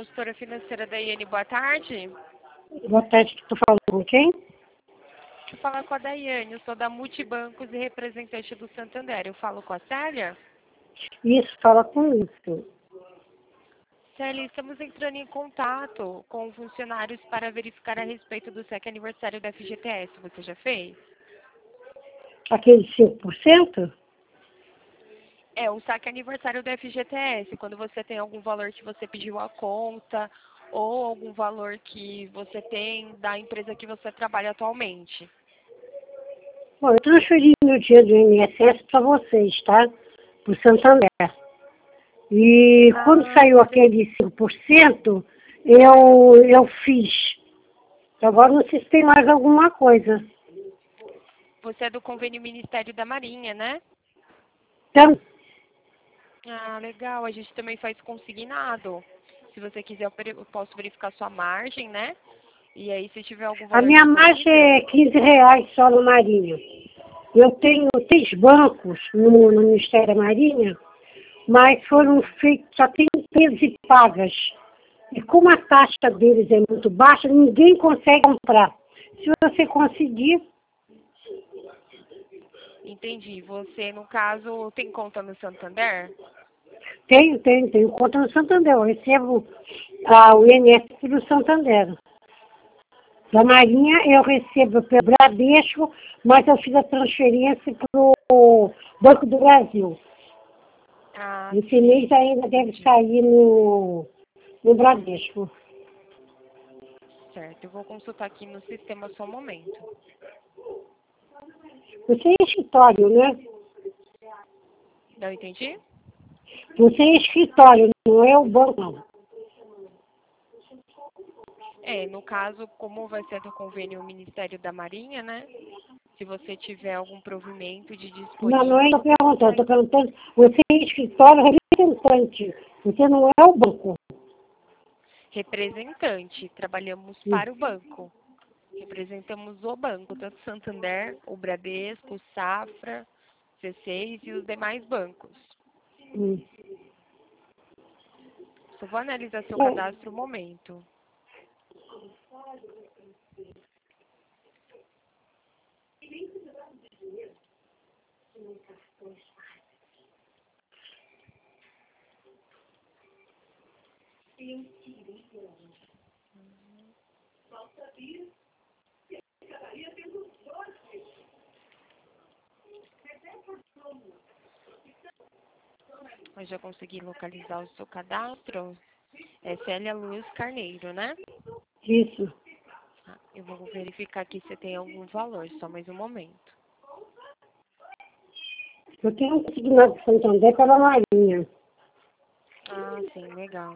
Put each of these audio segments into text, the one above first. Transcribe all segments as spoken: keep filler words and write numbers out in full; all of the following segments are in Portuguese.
consultora financeira da Iane, boa tarde. Boa tarde, tu falando com quem? Eu falo com a Daiane, eu sou da Multibancos e representante do Santander. Eu falo com a Célia? Isso, fala com isso. Célia, estamos entrando em contato com funcionários para verificar a respeito do S E C aniversário da F G T S. Você já fez? Aquele cinco por cento? É, o saque aniversário da F G T S, quando você tem algum valor que você pediu à conta ou algum valor que você tem da empresa que você trabalha atualmente. Bom, eu transferi meu dinheiro do I N S S para vocês, tá? Para o Santander. E Ah, quando saiu aquele cinco por cento, eu, eu fiz. Agora não sei se tem mais alguma coisa. você é do convênio Ministério da Marinha, né? Então, Ah, legal. A gente também faz consignado. Se você quiser, eu peri- eu posso verificar sua margem, né? E aí, se tiver algum a valor minha margem disponível... é quinze reais só no Marinha. Eu tenho três bancos no, no Ministério da Marinha, mas foram feitos, só tem empresas e pagas. E como a taxa deles é muito baixa, ninguém consegue comprar. Se você conseguir, Entendi. Você, no caso, tem conta no Santander? tenho, tenho, tenho conta no Santander. Eu recebo ah, o I N S S do Santander. Da Marinha eu recebo pelo Bradesco, mas eu fiz a transferência para o Banco do Brasil. Ah, Esse sim. mês ainda deve sair no, no Bradesco. Certo. Eu vou consultar aqui no sistema só um momento. Você é escritório, né? Não entendi? Você é escritório, não é o banco, não. É, no caso, como vai ser do convênio Ministério da Marinha, né? Se você tiver algum provimento de Não, não é disponível, eu perguntando, estou perguntando, você é escritório representante, você não é o banco. representante, trabalhamos para o banco. Representamos o banco, tanto Santander, o Bradesco, o Safra, C seis e os demais bancos. Hum. Só vou analisar seu Bom, cadastro um momento. Eu já consegui localizar o seu cadastro. É Célia Luz Carneiro, né? isso. Ah, eu vou verificar aqui se tem algum valor, só mais um momento. Eu tenho um consignado de Santander pela Marinha. Ah, sim, legal.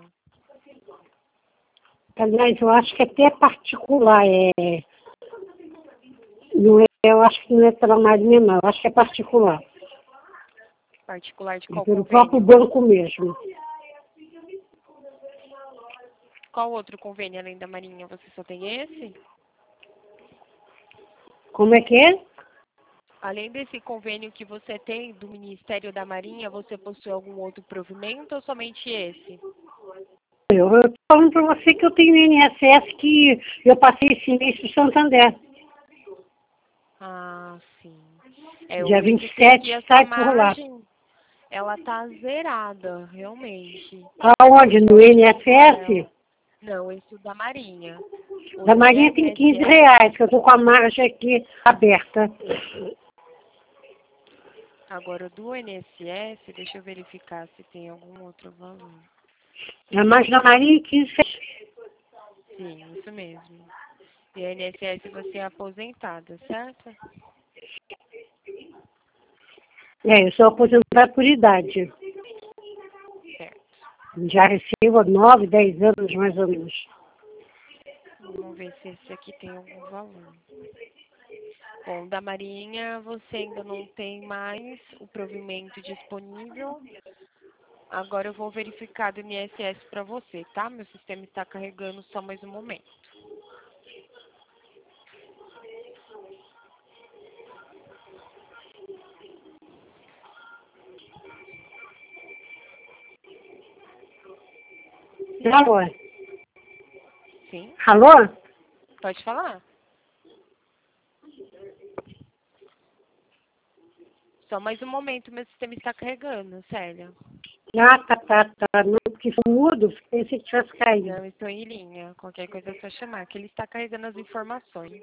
Aliás, eu acho que até particular, é, não é, eu acho que não é pela Marinha, não, eu acho que é particular. Particular de É qual pelo próprio convênio? banco mesmo. Qual outro convênio além da Marinha? Você só tem esse? Como é que é? Além desse convênio que você tem do Ministério da Marinha, você possui algum outro provimento ou somente esse? Eu estou falando para você que eu tenho I N S S que eu passei esse mês para o Santander. Ah, sim. É, eu Dia vinte e verifiquei aqui sete a sua sai por lá. margem, ela tá zerada, realmente. Aonde? No Não, I N S S? não, isso da Marinha. O Da Marinha tem quinze I N S S, reais, que eu estou com a margem aqui aberta. agora do I N S S, deixa eu verificar se tem algum outro valor. A margem da Marinha é quinze reais. Sim, isso mesmo. E I N S S você é aposentada, certo? É, eu sou aposentada por idade. Certo. Já recebo há nove, dez anos mais ou menos. Vamos ver se esse aqui tem algum valor. Bom, da Marinha você ainda não tem mais o provimento disponível. Agora eu vou verificar do I N S S para você, tá? Meu sistema está carregando só mais um momento. E agora? Sim, Alô? pode falar. Só mais um momento, meu sistema está carregando, Célia. Ah, tá, tá, tá. Não, porque isso mudo, pensei que tivesse caído. Não, estou em linha. Qualquer coisa é só chamar, que ele está carregando as informações.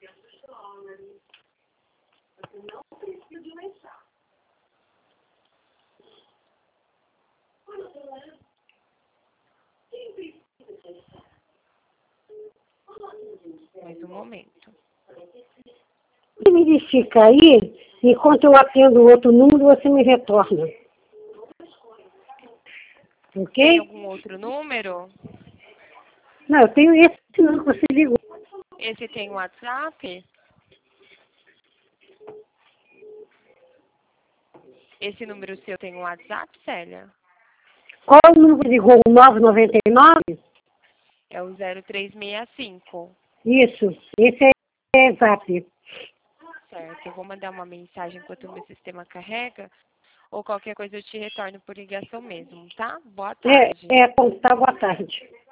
Mais um momento. Você verifica aí, enquanto eu atendo o outro número, você me retorna. Tem Ok? algum outro número? Não, eu tenho esse número que você ligou. Esse tem WhatsApp? Esse número seu tem WhatsApp, Célia? Qual o número que ligou? O nove nove nove? É o zero três seis cinco. Isso, esse é, é Zap. Certo, eu vou mandar uma mensagem enquanto o meu sistema carrega. Ou qualquer coisa eu te retorno por ligação mesmo, tá? Boa É, tarde. é, tá, boa tarde.